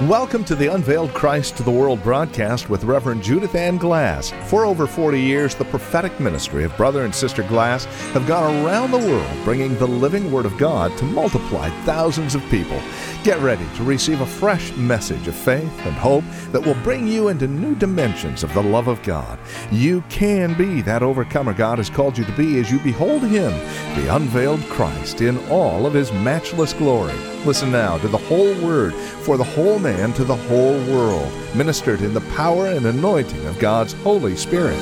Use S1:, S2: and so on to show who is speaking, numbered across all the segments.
S1: Welcome to the Unveiled Christ to the World broadcast with Reverend Judith Ann Glass. For over 40 years, the prophetic ministry of Brother and Sister Glass have gone around the world bringing the living Word of God to multiply thousands of people. Get ready to receive a fresh message of faith and hope that will bring you into new dimensions of the love of God. You can be that overcomer God has called you to be as you behold Him, the unveiled Christ, in all of His matchless glory. Listen now to the whole Word for the whole man to the whole world, ministered in the power and anointing of God's Holy Spirit.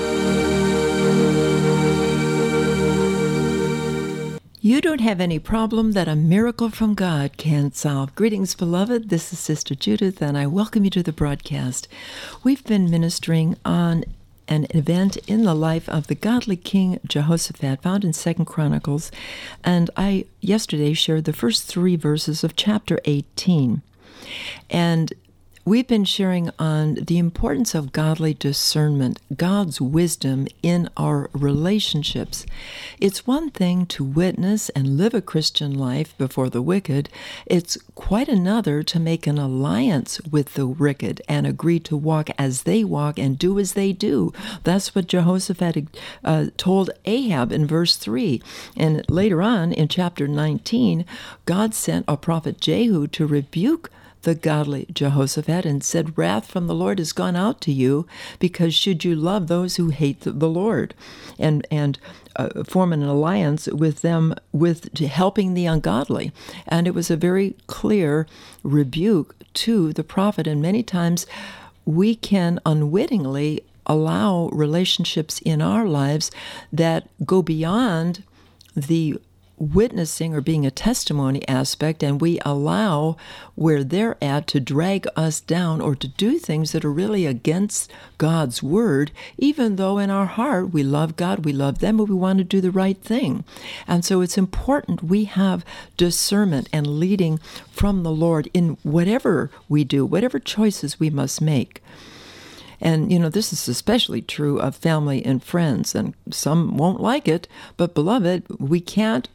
S2: You don't have any problem that a miracle from God can't solve. Greetings, beloved. This is Sister Judith, and I welcome you to the broadcast. We've been ministering on an event in the life of the godly King Jehoshaphat, found in 2 Chronicles, and I yesterday shared the first 3 verses of chapter 18. And we've been sharing on the importance of godly discernment, God's wisdom in our relationships. It's one thing to witness and live a Christian life before the wicked. It's quite another to make an alliance with the wicked and agree to walk as they walk and do as they do. That's what Jehoshaphat told Ahab in verse 3. And later on in chapter 19, God sent a prophet Jehu to rebuke the godly Jehoshaphat and said, "Wrath from the Lord has gone out to you, because should you love those who hate the Lord and form an alliance with them with helping the ungodly." And it was a very clear rebuke to the prophet. And many times we can unwittingly allow relationships in our lives that go beyond the witnessing or being a testimony aspect, and we allow where they're at to drag us down or to do things that are really against God's word, even though in our heart we love God, we love them, but we want to do the right thing. And so it's important we have discernment and leading from the Lord in whatever we do, whatever choices we must make. And, this is especially true of family and friends, and some won't like it, but beloved, we can't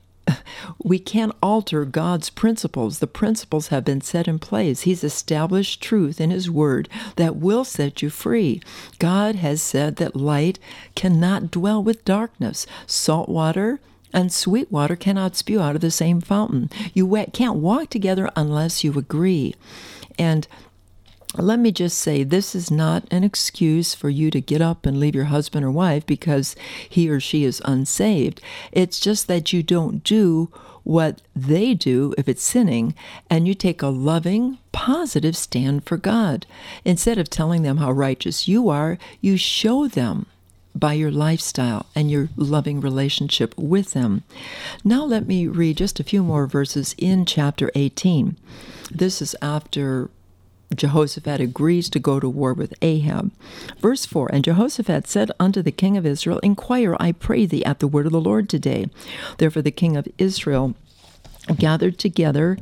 S2: alter God's principles. The principles have been set in place. He's established truth in His Word that will set you free. God has said that light cannot dwell with darkness. Salt water and sweet water cannot spew out of the same fountain. You can't walk together unless you agree. And let me just say, this is not an excuse for you to get up and leave your husband or wife because he or she is unsaved. It's just that you don't do what they do if it's sinning, and you take a loving, positive stand for God. Instead of telling them how righteous you are, you show them by your lifestyle and your loving relationship with them. Now let me read just a few more verses in chapter 18. This is after Jehoshaphat agrees to go to war with Ahab. Verse 4, "And Jehoshaphat said unto the king of Israel, Inquire, I pray thee, at the word of the Lord today. Therefore the king of Israel gathered together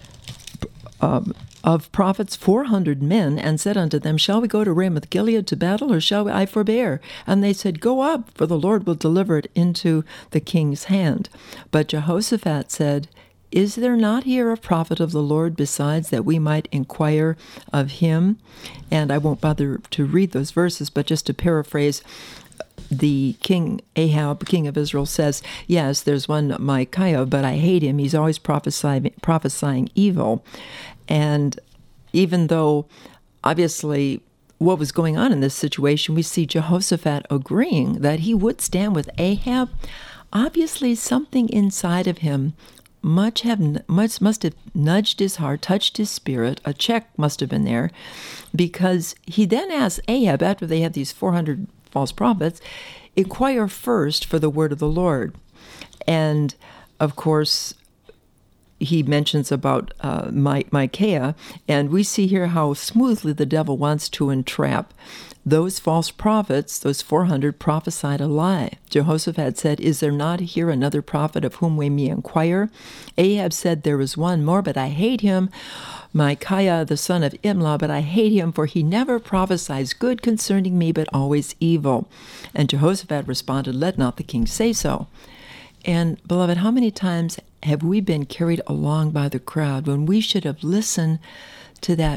S2: of prophets 400 men, and said unto them, Shall we go to Ramoth Gilead to battle, or shall I forbear? And they said, Go up, for the Lord will deliver it into the king's hand. But Jehoshaphat said, Is there not here a prophet of the Lord besides, that we might inquire of him?" And I won't bother to read those verses, but just to paraphrase, the king Ahab, king of Israel, says, "Yes, there's one Micaiah, but I hate him. He's always prophesying evil." And even though, obviously, what was going on in this situation, we see Jehoshaphat agreeing that he would stand with Ahab. Obviously, something inside of him must have nudged his heart, touched his spirit. A check must have been there, because he then asks Ahab, after they have these 400 false prophets, inquire first for the word of the Lord. And of course, he mentions about Micaiah, and we see here how smoothly the devil wants to entrap. Those false prophets, those 400, prophesied a lie. Jehoshaphat said, Is there not here another prophet of whom we may inquire? Ahab said, There is one more, but I hate him, Micaiah the son of Imlah, but I hate him, for he never prophesies good concerning me, but always evil. And Jehoshaphat responded, Let not the king say so. And beloved, how many times have we been carried along by the crowd when we should have listened to that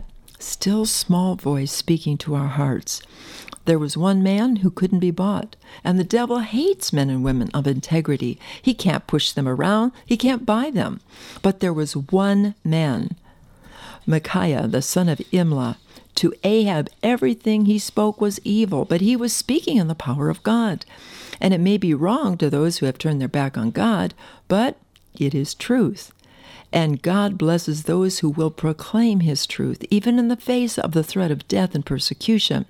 S2: still small voice speaking to our hearts. There was one man who couldn't be bought, and the devil hates men and women of integrity. He can't push them around. He can't buy them. But there was one man, Micaiah, the son of Imlah. To Ahab, everything he spoke was evil, but he was speaking in the power of God. And it may be wrong to those who have turned their back on God, but it is truth. And God blesses those who will proclaim his truth, even in the face of the threat of death and persecution.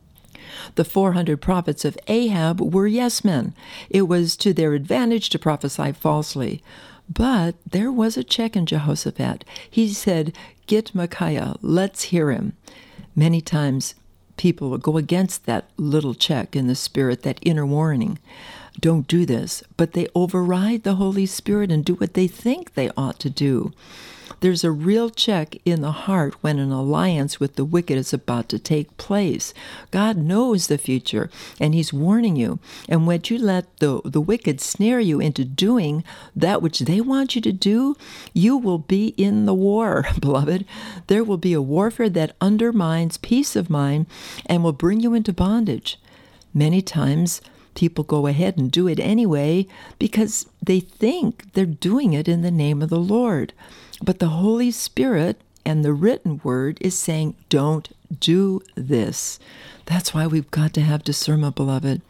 S2: The 400 prophets of Ahab were yes men. It was to their advantage to prophesy falsely. But there was a check in Jehoshaphat. He said, "Get Micaiah, let's hear him." Many times people will go against that little check in the Spirit, that inner warning. Don't do this, but they override the Holy Spirit and do what they think they ought to do. There's a real check in the heart when an alliance with the wicked is about to take place. God knows the future, and he's warning you. And when you let the wicked snare you into doing that which they want you to do, you will be in the war, beloved. There will be a warfare that undermines peace of mind and will bring you into bondage. Many times, people go ahead and do it anyway because they think they're doing it in the name of the Lord. But the Holy Spirit and the written word is saying, don't do this. That's why we've got to have discernment, beloved.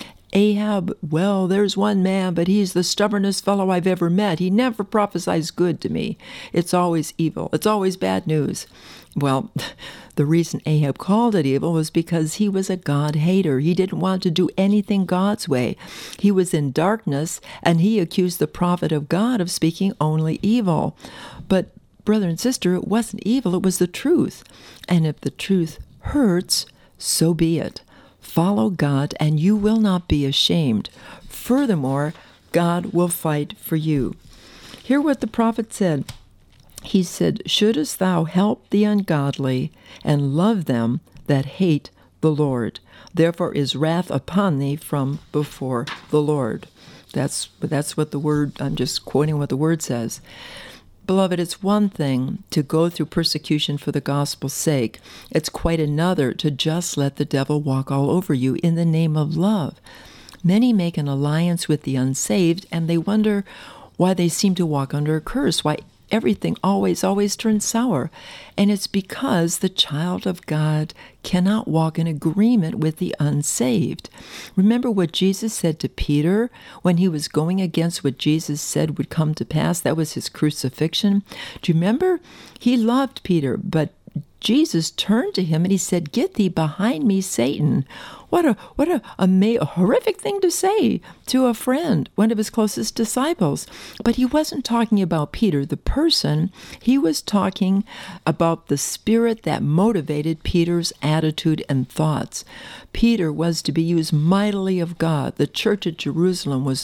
S2: Ahab, well, there's one man, but he's the stubbornest fellow I've ever met. He never prophesies good to me. It's always evil. It's always bad news. Well, the reason Ahab called it evil was because he was a God hater. He didn't want to do anything God's way. He was in darkness, and he accused the prophet of God of speaking only evil. But, brother and sister, it wasn't evil. It was the truth. And if the truth hurts, so be it. Follow God, and you will not be ashamed. Furthermore, God will fight for you. Hear what the prophet said. He said, "Shouldest thou help the ungodly and love them that hate the Lord? Therefore is wrath upon thee from before the Lord." That's what the word, I'm just quoting what the word says. Beloved, it's one thing to go through persecution for the gospel's sake. It's quite another to just let the devil walk all over you in the name of love. Many make an alliance with the unsaved, and they wonder why they seem to walk under a curse, why everything always turns sour. And it's because the child of God cannot walk in agreement with the unsaved. Remember what Jesus said to Peter when he was going against what Jesus said would come to pass? That was his crucifixion. Do you remember? He loved Peter, but Jesus turned to him and he said, "Get thee behind me, Satan." What a horrific thing to say to a friend, one of his closest disciples. But he wasn't talking about Peter, the person. He was talking about the spirit that motivated Peter's attitude and thoughts. Peter was to be used mightily of God. The church at Jerusalem was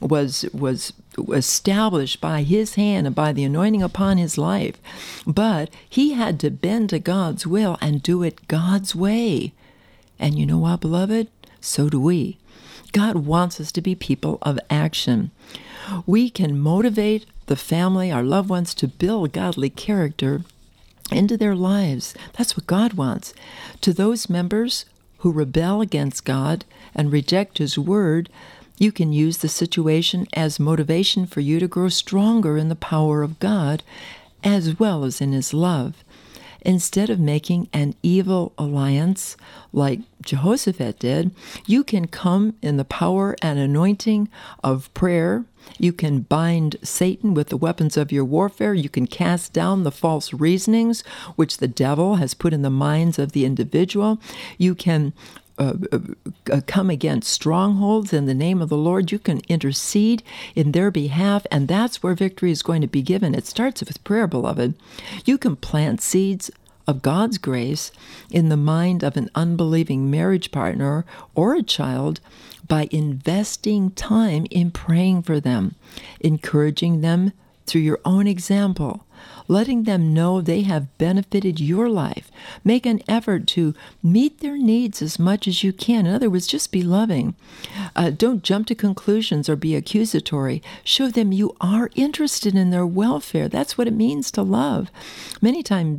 S2: established by his hand and by the anointing upon his life. But he had to bend to God's will and do it God's way. And you know what, beloved? So do we. God wants us to be people of action. We can motivate the family, our loved ones, to build godly character into their lives. That's what God wants. To those members who rebel against God and reject his word, you can use the situation as motivation for you to grow stronger in the power of God as well as in his love. Instead of making an evil alliance like Jehoshaphat did, you can come in the power and anointing of prayer. You can bind Satan with the weapons of your warfare. You can cast down the false reasonings which the devil has put in the minds of the individual. You can come against strongholds in the name of the Lord. You can intercede in their behalf, and that's where victory is going to be given. It starts with prayer, beloved. You can plant seeds of God's grace in the mind of an unbelieving marriage partner or a child by investing time in praying for them, encouraging them through your own example, letting them know they have benefited your life. Make an effort to meet their needs as much as you can. In other words, just be loving. Don't jump to conclusions or be accusatory. Show them you are interested in their welfare. That's what it means to love. Many times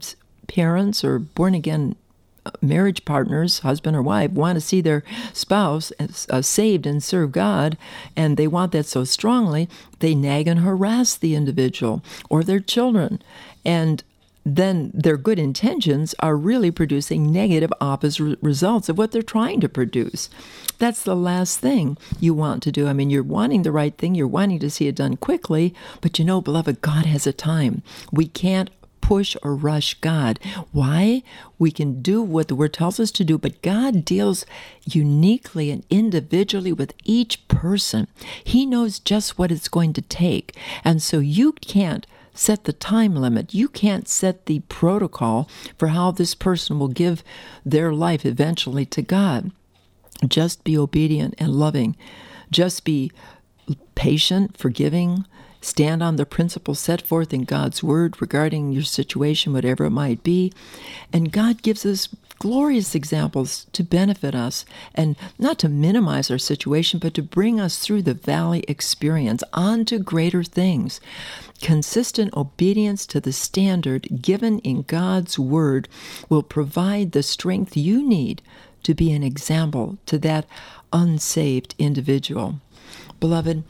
S2: parents or born-again marriage partners, husband or wife, want to see their spouse saved and serve God, and they want that so strongly, they nag and harass the individual or their children. And then their good intentions are really producing negative opposite results of what they're trying to produce. That's the last thing you want to do. I mean, you're wanting the right thing, you're wanting to see it done quickly, but you know, beloved, God has a time. We can't push or rush God. Why? We can do what the Word tells us to do, but God deals uniquely and individually with each person. He knows just what it's going to take. And so you can't set the time limit. You can't set the protocol for how this person will give their life eventually to God. Just be obedient and loving. Just be patient, forgiving. Stand on the principles set forth in God's Word regarding your situation, whatever it might be. And God gives us glorious examples to benefit us, and not to minimize our situation, but to bring us through the valley experience on to greater things. Consistent obedience to the standard given in God's Word will provide the strength you need to be an example to that unsaved individual. Beloved,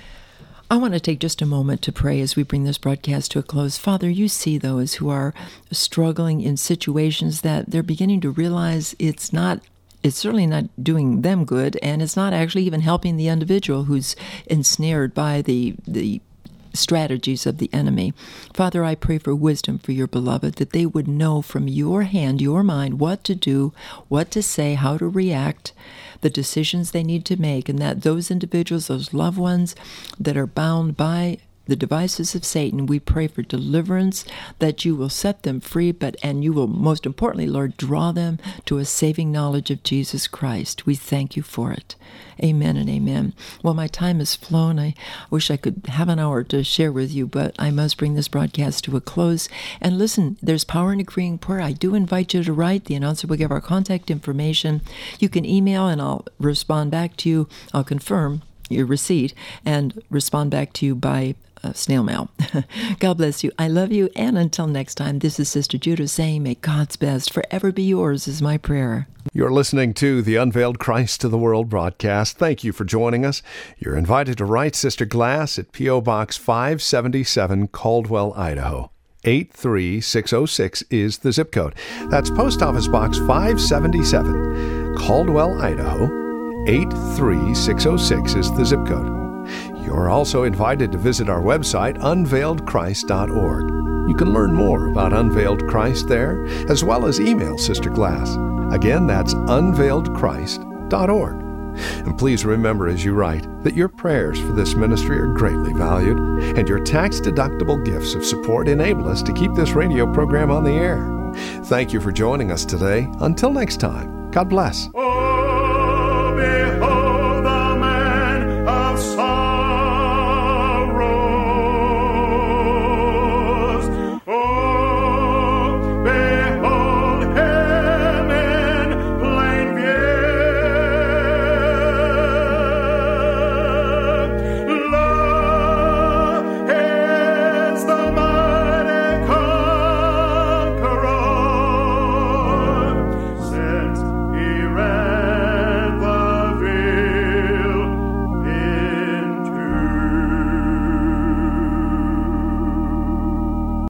S2: I want to take just a moment to pray as we bring this broadcast to a close. Father, you see those who are struggling in situations that they're beginning to realize it's certainly not doing them good, and it's not actually even helping the individual who's ensnared by the strategies of the enemy. Father, I pray for wisdom for your beloved, that they would know from your hand, your mind, what to do, what to say, how to react, the decisions they need to make, and that those individuals, those loved ones that are bound by the devices of Satan, we pray for deliverance, that you will set them free, and you will, most importantly, Lord, draw them to a saving knowledge of Jesus Christ. We thank you for it. Amen and amen. Well, my time has flown. I wish I could have an hour to share with you, but I must bring this broadcast to a close. And listen, there's power in agreeing prayer. I do invite you to write. The announcer will give our contact information. You can email, and I'll respond back to you. I'll confirm your receipt and respond back to you by snail mail. God bless you. I love you. And until next time, this is Sister Judith saying, may God's best forever be yours is my prayer.
S1: You're listening to the Unveiled Christ to the World broadcast. Thank you for joining us. You're invited to write Sister Glass at P.O. Box 577, Caldwell, Idaho. 83606 is the zip code. That's Post Office Box 577, Caldwell, Idaho. 83606 is the zip code. You're also invited to visit our website, unveiledchrist.org. You can learn more about Unveiled Christ there, as well as email Sister Glass. Again, that's unveiledchrist.org. And please remember as you write that your prayers for this ministry are greatly valued, and your tax-deductible gifts of support enable us to keep this radio program on the air. Thank you for joining us today. Until next time, God bless.